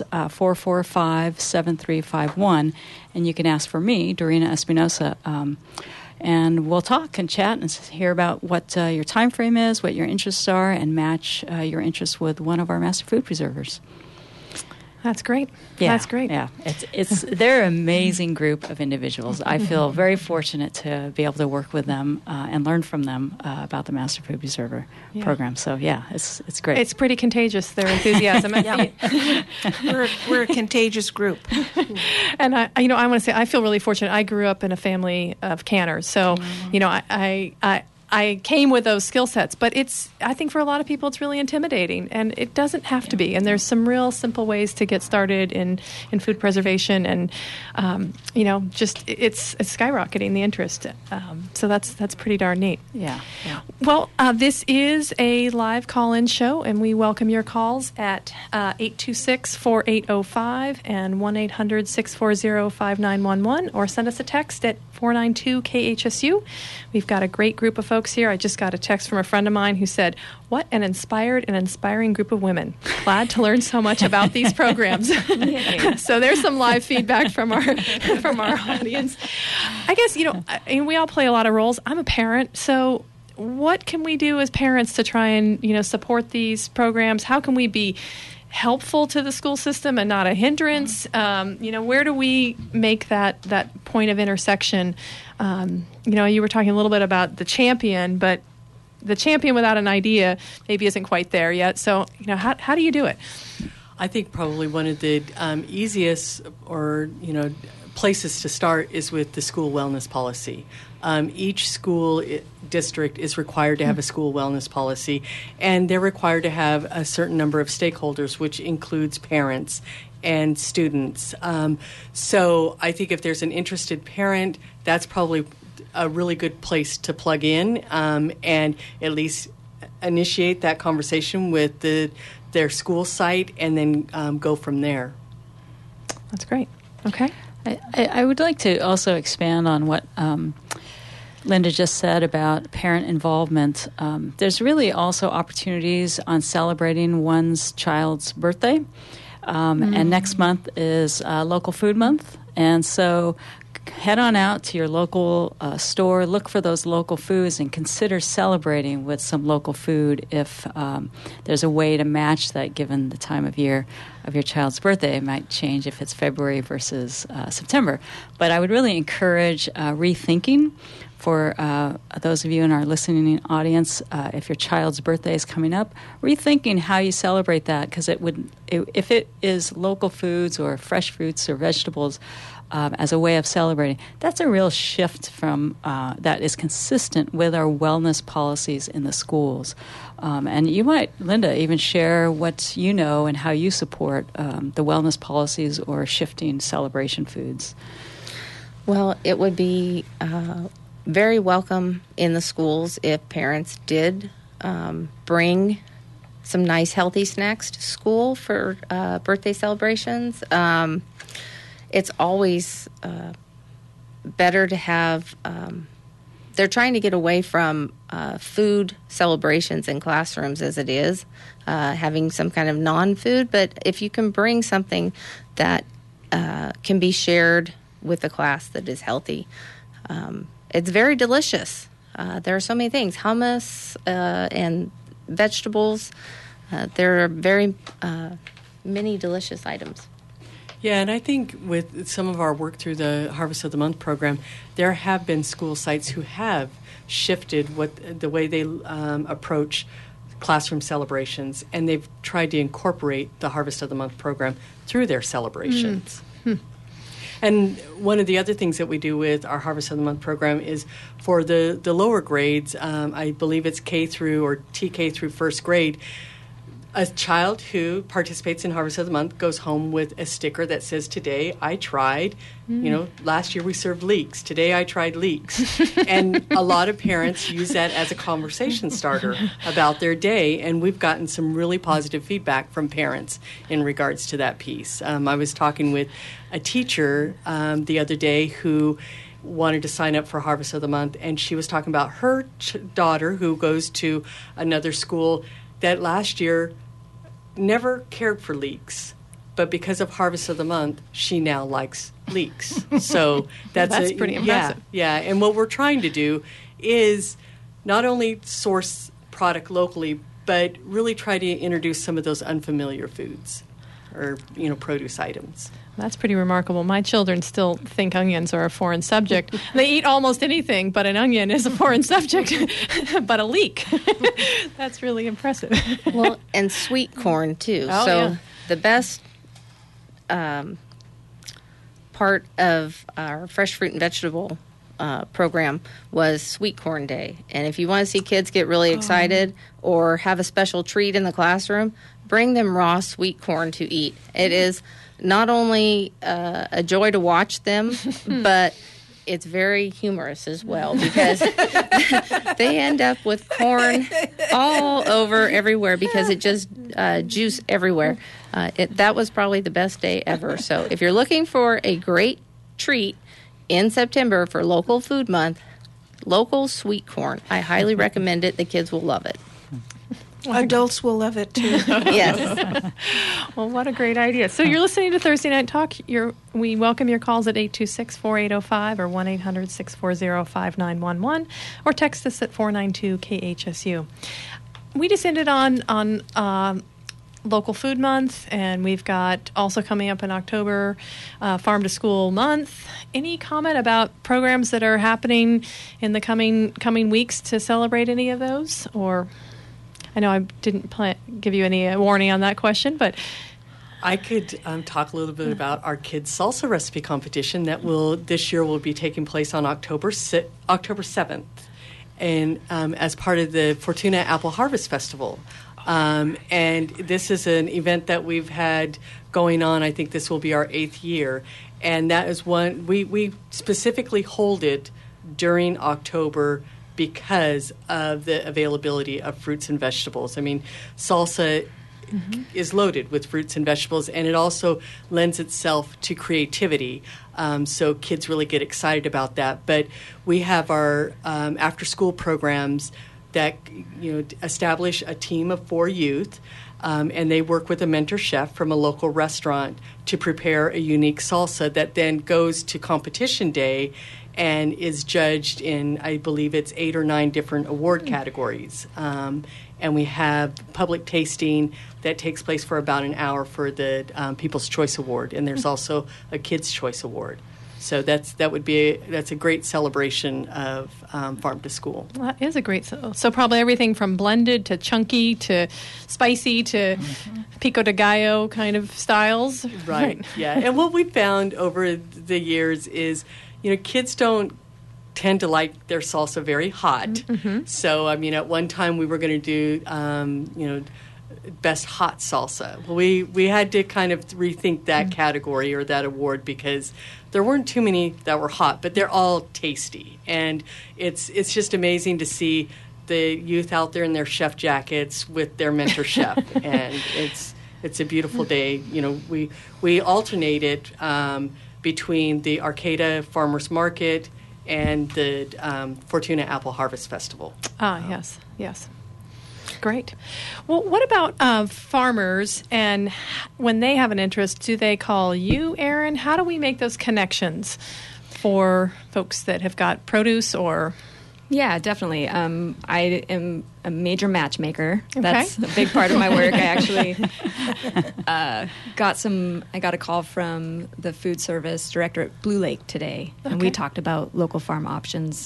445-7351, and you can ask for me, Dorina Espinosa, and we'll talk and chat and hear about what your time frame is, what your interests are, and match your interests with one of our Master Food Preservers. That's great. Yeah, That's great. Yeah, they're an amazing group of individuals. I feel very fortunate to be able to work with them and learn from them about the Master Food Preserver program. So it's great. It's pretty contagious, their enthusiasm. We're a contagious group. And I want to say I feel really fortunate. I grew up in a family of canners, so I came with those skill sets, but I think for a lot of people it's really intimidating, and it doesn't have to be. And there's some real simple ways to get started in food preservation, and it's skyrocketing the interest. So that's pretty darn neat. Yeah. Well, this is a live call-in show, and we welcome your calls at 826-4805 and 1-800-640-5911, or send us a text at 492-KHSU. We've got a great group of folks here. I just got a text from a friend of mine who said, "What an inspired and inspiring group of women. Glad to learn so much about these programs." So there's some live feedback from our audience. I guess, we all play a lot of roles. I'm a parent, so what can we do as parents to try and, support these programs? How can we be helpful to the school system and not a hindrance? Where do we make that point of intersection? You were talking a little bit about the champion, but the champion without an idea maybe isn't quite there yet. So, how do you do it? I think probably one of the easiest places to start is with the school wellness policy. Each school district is required to have a school wellness policy, and they're required to have a certain number of stakeholders, which includes parents and students. So I think if there's an interested parent, that's probably a really good place to plug in and at least initiate that conversation with their school site, and then go from there. That's great. Okay. I would like to also expand on what Linda just said about parent involvement. There's really also opportunities on celebrating one's child's birthday. And next month is Local Food Month. And so head on out to your local store, look for those local foods, and consider celebrating with some local food if there's a way to match that given the time of year of your child's birthday. It might change if it's February versus September. But I would really encourage rethinking for those of you in our listening audience, if your child's birthday is coming up, rethinking how you celebrate that, because if it is local foods or fresh fruits or vegetables as a way of celebrating, that's a real shift from that is consistent with our wellness policies in the schools. And you might, Linda, even share what you know and how you support the wellness policies or shifting celebration foods. Well, it would be very welcome in the schools if parents did bring some nice healthy snacks to school for birthday celebrations. It's always better to have, they're trying to get away from food celebrations in classrooms as it is, having some kind of non-food, but if you can bring something that can be shared with the class that is healthy, it's very delicious. There are so many things, hummus and vegetables. There are very many delicious items. Yeah, and I think with some of our work through the Harvest of the Month program, there have been school sites who have shifted the way they approach classroom celebrations, and they've tried to incorporate the Harvest of the Month program through their celebrations. And one of the other things that we do with our Harvest of the Month program is for the lower grades, I believe it's K through or TK through first grade, a child who participates in Harvest of the Month goes home with a sticker that says, today I tried, last year we served leeks. Today I tried leeks. And a lot of parents use that as a conversation starter about their day. And we've gotten some really positive feedback from parents in regards to that piece. I was talking with a teacher the other day who wanted to sign up for Harvest of the Month. And she was talking about her daughter who goes to another school that last year never cared for leeks, but because of Harvest of the Month, she now likes leeks. So that's pretty impressive. Yeah, and what we're trying to do is not only source product locally, but really try to introduce some of those unfamiliar foods or produce items. That's pretty remarkable. My children still think onions are a foreign subject. They eat almost anything, but an onion is a foreign subject, but a leek. That's really impressive. Well, and sweet corn, too. Oh, so yeah. the best part of our fresh fruit and vegetable program was Sweet Corn Day. And if you want to see kids get really excited or have a special treat in the classroom, bring them raw sweet corn to eat. It is not only a joy to watch them, but it's very humorous as well because they end up with corn all over everywhere because it just juice everywhere. That was probably the best day ever. So if you're looking for a great treat in September for Local Food Month, local sweet corn, I highly recommend it. The kids will love it. Adults will love it, too. Yes. Well, what a great idea. So you're listening to Thursday Night Talk. We welcome your calls at 826-4805 or 1-800-640-5911 or text us at 492-KHSU. We just ended on Local Food Month, and we've got also coming up in October Farm to School Month. Any comment about programs that are happening in the coming weeks to celebrate any of those? Or I know I didn't give you any warning on that question, but I could talk a little bit about our kids' salsa recipe competition that this year will be taking place on October 7th, and as part of the Fortuna Apple Harvest Festival. And this is an event that we've had going on. I think this will be our 8th year, and that is one we specifically hold it during October because of the availability of fruits and vegetables. I mean, salsa is loaded with fruits and vegetables, and it also lends itself to creativity. So kids really get excited about that. But we have our after-school programs that establish a team of 4 youth, and they work with a mentor chef from a local restaurant to prepare a unique salsa that then goes to competition day and is judged in, I believe it's 8 or 9 different award categories. And we have public tasting that takes place for about an hour for the People's Choice Award, and there's also a Kids' Choice Award. So that's a great celebration of Farm to School. Well, that is a great so probably everything from blended to chunky to spicy to pico de gallo kind of styles. Right. Yeah. And what we found over the years is, kids don't tend to like their salsa very hot. Mm-hmm. So, I mean, at one time we were going to do, best hot salsa. Well, we had to kind of rethink that category or that award because there weren't too many that were hot, but they're all tasty. And it's just amazing to see the youth out there in their chef jackets with their mentor chef. And it's a beautiful day. We alternate it between the Arcata Farmers Market and the Fortuna Apple Harvest Festival. Yes. Great. Well, what about farmers, and when they have an interest, do they call you, Erin? How do we make those connections for folks that have got produce or... Yeah, definitely. I am a major matchmaker. Okay. That's a big part of my work. I actually got a call from the food service director at Blue Lake today, and we talked about local farm options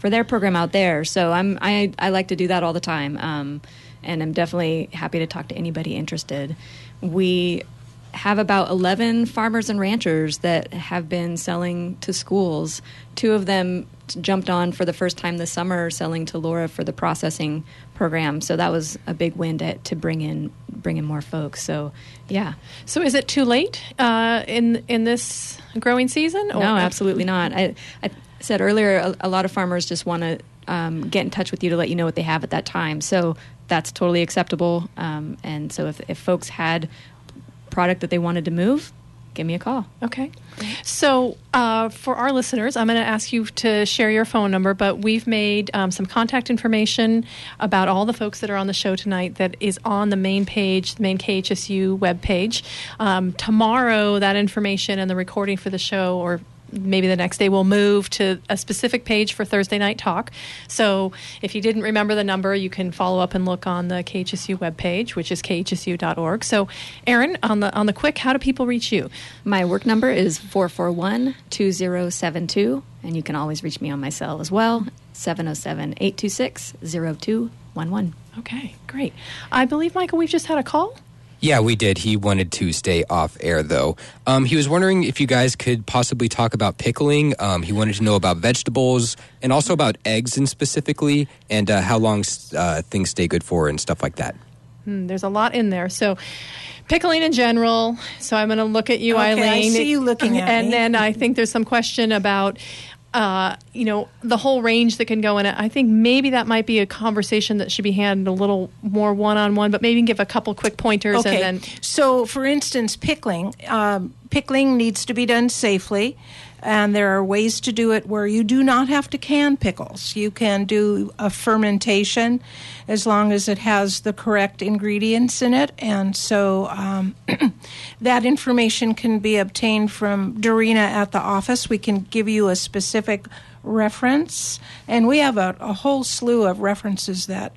their program out there. So I like to do that all the time, and I'm definitely happy to talk to anybody interested. We have about 11 farmers and ranchers that have been selling to schools. 2 of them jumped on for the first time this summer selling to Laura for the processing program. So that was a big win to bring in more folks. So, yeah. So is it too late in this growing season? Or? No, absolutely not. I said earlier, a lot of farmers just want to get in touch with you to let you know what they have at that time. So that's totally acceptable. And so if folks had product that they wanted to move, give me a call. Okay. So for our listeners, I'm going to ask you to share your phone number, but we've made some contact information about all the folks that are on the show tonight that is on the main page, the main KHSU webpage. Tomorrow, that information and the recording for the show, or maybe the next day, we'll move to a specific page for Thursday Night Talk. So if you didn't remember the number, you can follow up and look on the KHSU webpage, which is khsu.org. So, Erin, on the quick, how do people reach you? My work number is 441-2072, and you can always reach me on my cell as well, 707-826-0211. Okay, great. I believe, Michael, we've just had a call. Yeah, we did. He wanted to stay off air, though. He was wondering if you guys could possibly talk about pickling. He wanted to know about vegetables and also about eggs specifically, and how long things stay good for and stuff like that. There's a lot in there. So pickling in general. So I'm going to look at you, Eileen. I see you looking at me. And then I think there's some question about the whole range that can go in it. I think maybe that might be a conversation that should be had a little more one-on-one, but maybe give a couple quick pointers. Okay. And then. So, for instance, pickling needs to be done safely, and there are ways to do it where you do not have to can pickles. You can do a fermentation as long as it has the correct ingredients in it, and so that information can be obtained from Dorina at the office. We can give you a specific reference, and we have a whole slew of references that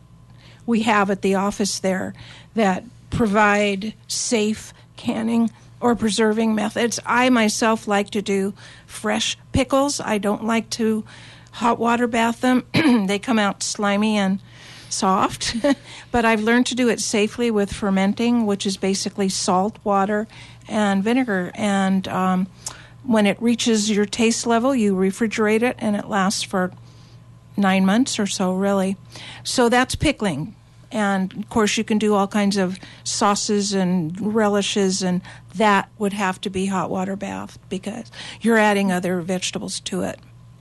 we have at the office there that provide safe canning or preserving methods. I myself like to do fresh pickles. I don't like to hot water bath them. They come out slimy and soft. But I've learned to do it safely with fermenting, which is basically salt, water, and vinegar. And when it reaches your taste level, you refrigerate it, and it lasts for 9 months or so, really. So that's pickling. And, of course, you can do all kinds of sauces and relishes, and that would have to be hot water bath because you're adding other vegetables to it.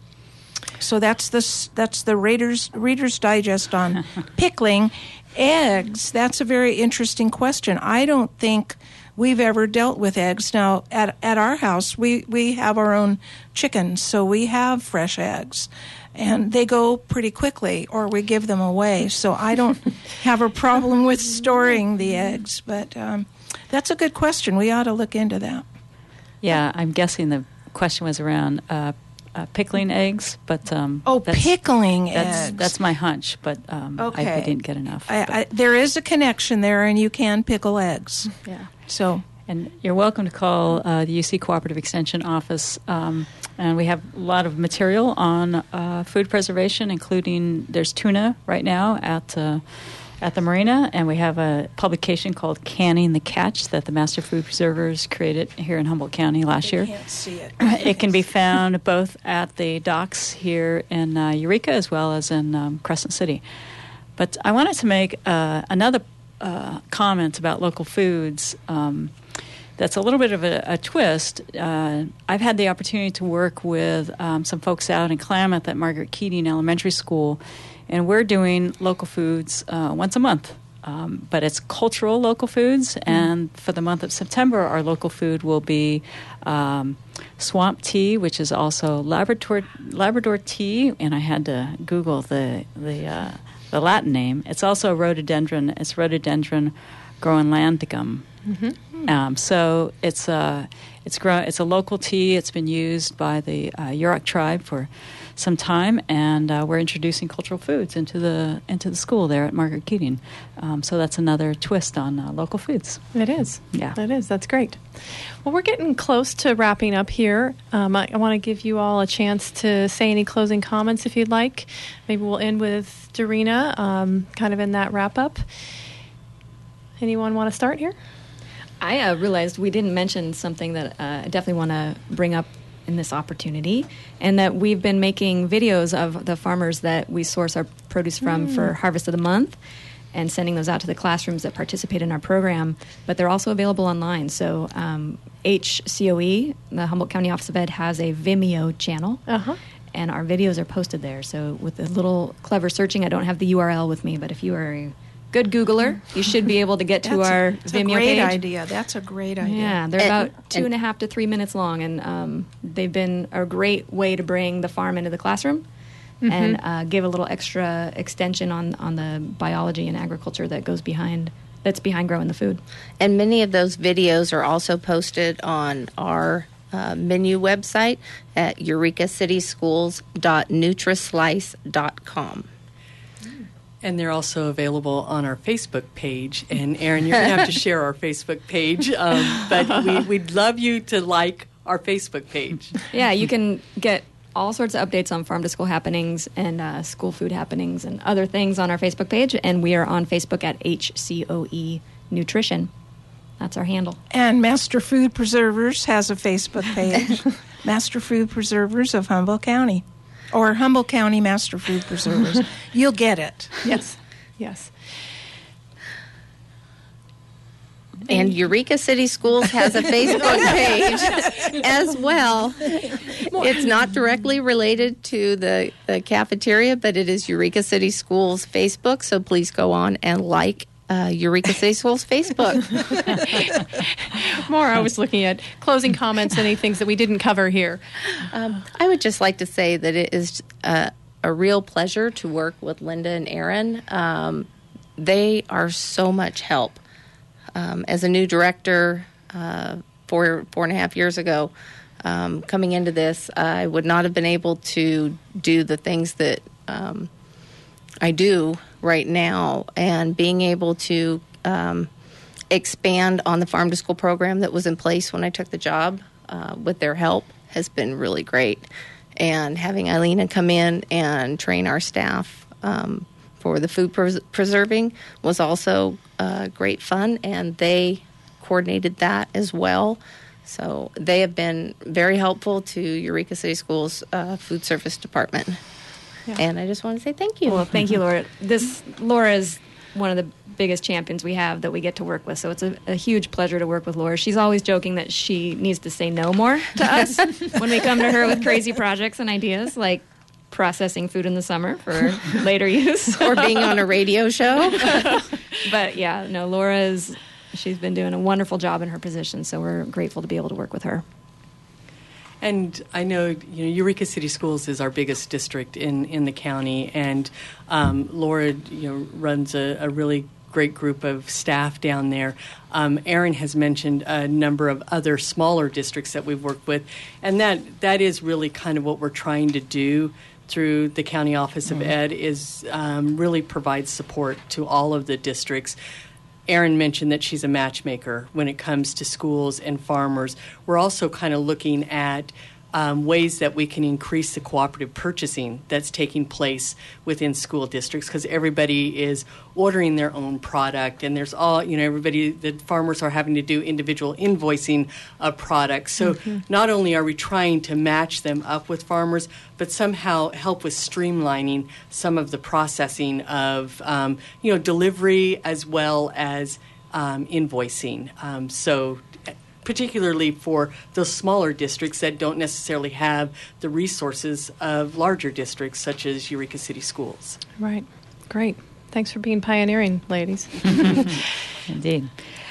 So that's the Reader's Digest on pickling. Eggs, that's a very interesting question. I don't think we've ever dealt with eggs. Now, at our house, we have our own chickens, so we have fresh eggs. And they go pretty quickly, or we give them away. So I don't have a problem with storing the eggs. But that's a good question. We ought to look into that. Yeah, I'm guessing the question was around pickling eggs. But pickling eggs. That's my hunch, but okay. I didn't get enough. There is a connection there, and you can pickle eggs. Yeah. So. And you're welcome to call the UC Cooperative Extension Office. And we have a lot of material on food preservation, including there's tuna right now at the marina, and we have a publication called Canning the Catch that the Master Food Preservers created here in Humboldt County last year. Can't see it. It can be found both at the docks here in Eureka as well as in Crescent City. But I wanted to make another comment about local foods. That's a little bit of a twist. I've had the opportunity to work with some folks out in Klamath at Margaret Keating Elementary School, and we're doing local foods once a month. But it's cultural local foods, and for the month of September, our local food will be swamp tea, which is also Labrador tea, and I had to Google the Latin name. It's also rhododendron. It's Rhododendron groenlandicum. Mm-hmm. So it's a local tea. It's been used by the Yurok tribe for some time, and we're introducing cultural foods into the school there at Margaret Keating. So that's another twist on local foods. It is. Yeah. It is. That's great. Well, we're getting close to wrapping up here. I want to give you all a chance to say any closing comments if you'd like. Maybe we'll end with Dorina, kind of in that wrap-up. Anyone want to start here? I realized we didn't mention something that I definitely want to bring up in this opportunity, and that we've been making videos of the farmers that we source our produce from for Harvest of the Month, and sending those out to the classrooms that participate in our program. But they're also available online. So HCOE, the Humboldt County Office of Ed, has a Vimeo channel, and our videos are posted there. So with a little clever searching, I don't have the URL with me, but if you are a good Googler, you should be able to get to our Vimeo page. That's a great idea. Yeah, they're about 2.5 to 3 minutes long, and they've been a great way to bring the farm into the classroom and give a little extra extension on the biology and agriculture that's behind growing the food. And many of those videos are also posted on our menu website at eurekacityschools.nutrislice.com. And they're also available on our Facebook page. And Erin, you're going to have to share our Facebook page, but we'd love you to like our Facebook page. Yeah, you can get all sorts of updates on farm to school happenings and school food happenings and other things on our Facebook page. And we are on Facebook at HCOE Nutrition. That's our handle. And Master Food Preservers has a Facebook page, Master Food Preservers of Humboldt County. Or Humboldt County Master Food Preservers. You'll get it. Yes. And Eureka City Schools has a Facebook page as well. It's not directly related to the cafeteria, but it is Eureka City Schools Facebook, so please go on and like Eureka City Schools Facebook. More, I was looking at closing comments, any things that we didn't cover here. I would just like to say that it is a real pleasure to work with Linda and Erin. They are so much help. As a new director 4.5 years ago, coming into this, I would not have been able to do the things that I do right now, and being able to expand on the farm to school program that was in place when I took the job with their help has been really great. And having Eileen come in and train our staff for the food preserving was also great fun, and they coordinated that as well. So they have been very helpful to Eureka City Schools food service department. Yeah. And I just want to say thank you. Well, thank you, Laura. Laura is one of the biggest champions we have that we get to work with. So it's a huge pleasure to work with Laura. She's always joking that she needs to say no more to us when we come to her with crazy projects and ideas like processing food in the summer for later use. Or being on a radio show. But yeah, no, she's been doing a wonderful job in her position, so we're grateful to be able to work with her. And I know, Eureka City Schools is our biggest district in the county, and Laura, runs a really great group of staff down there. Erin has mentioned a number of other smaller districts that we've worked with, and that is really kind of what we're trying to do through the County Office of Ed is really provide support to all of the districts. Erin mentioned that she's a matchmaker when it comes to schools and farmers. We're also kind of looking at ways that we can increase the cooperative purchasing that's taking place within school districts, because everybody is ordering their own product, and there's the farmers are having to do individual invoicing of products. So not only are we trying to match them up with farmers, but somehow help with streamlining some of the processing of delivery as well as invoicing. So particularly for those smaller districts that don't necessarily have the resources of larger districts such as Eureka City Schools. Right. Great. Thanks for being pioneering, ladies. Indeed.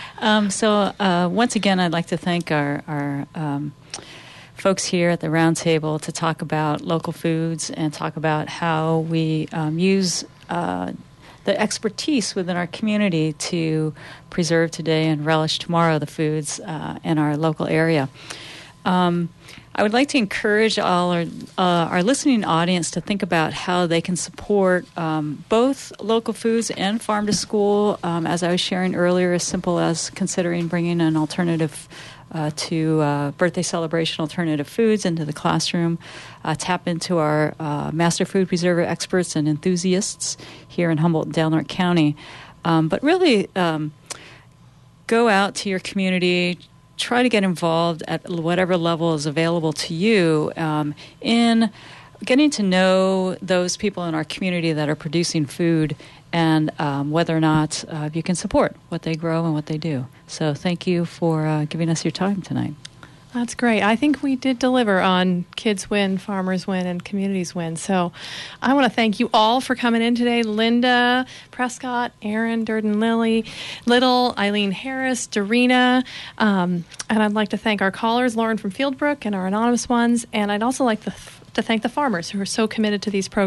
So once again, I'd like to thank our folks here at the round table to talk about local foods and talk about how we use the expertise within our community to preserve today and relish tomorrow the foods in our local area. I would like to encourage all our listening audience to think about how they can support both local foods and farm to school. As I was sharing earlier, as simple as considering bringing an alternative to birthday celebration alternative foods into the classroom. Tap into our master food preserver experts and enthusiasts here in Humboldt and Del Norte County. But really go out to your community. Try to get involved at whatever level is available to you in getting to know those people in our community that are producing food and whether or not you can support what they grow and what they do. So thank you for giving us your time tonight. That's great. I think we did deliver on Kids Win, Farmers Win, and Communities Win. So I want to thank you all for coming in today. Linda Prescott, Aaron Durden-Lilly, Little, Eileen Harris, Darina. And I'd like to thank our callers, Lauren from Fieldbrook, and our anonymous ones. And I'd also like to thank the farmers who are so committed to these programs.